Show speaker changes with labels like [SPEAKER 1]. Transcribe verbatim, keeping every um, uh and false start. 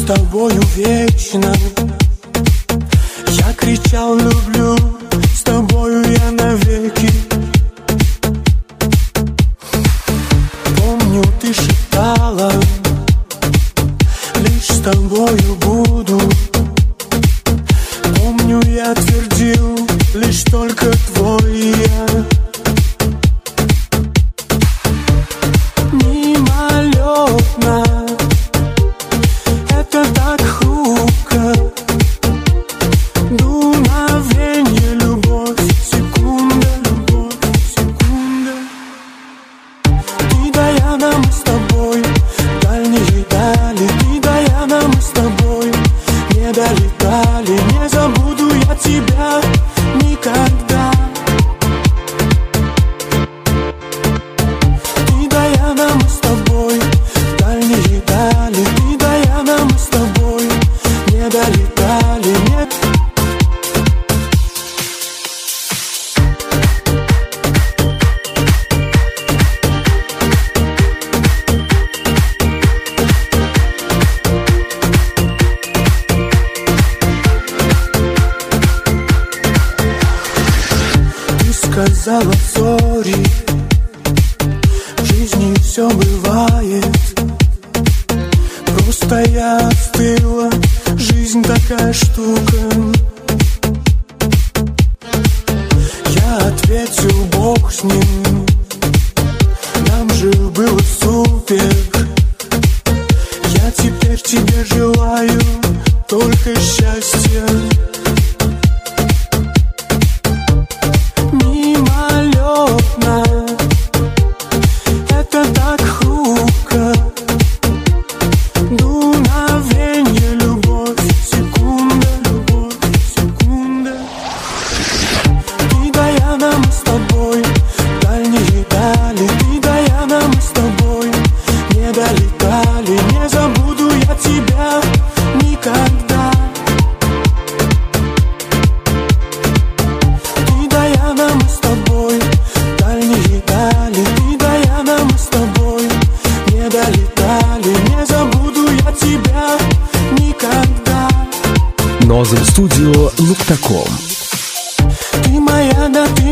[SPEAKER 1] с тобою вечно. Я кричал люблю, с тобою я навеки. Помню, ты шептала, лишь с тобою буду. Помню, я твердил, лишь только твой я. Мимолетно, это так хрупко. Дуновенье, любовь, секунда, любовь, секунда. Ты да я, да мы с тобой, дальние дали. Ты да я, да мы с тобой, не долетали. Не забуду я тебя никогда. Ты да я, да мы с тобой, дальние дали. Ты да я, да мы с тобой, не долетали. Не... Сказала сори, в жизни все бывает. Просто я остыла, жизнь такая штука. Я ответил, Бог с ним, нам же было супер. Я теперь тебе желаю только счастья. Это так хрупко. Дуновенье, любовь, секунда, любовь, секунда. Ты да я, да мы с тобой, дальние дали. Ты да я, да мы с тобой, не долетали. Не забуду я тебя никогда. Ты да я, да мы с тобой, дальние дали. Ты да я, да мы с тобой, не долетали. Не забуду я тебя никогда.
[SPEAKER 2] Nozem Studio nokta com.
[SPEAKER 1] Ты моя, да ты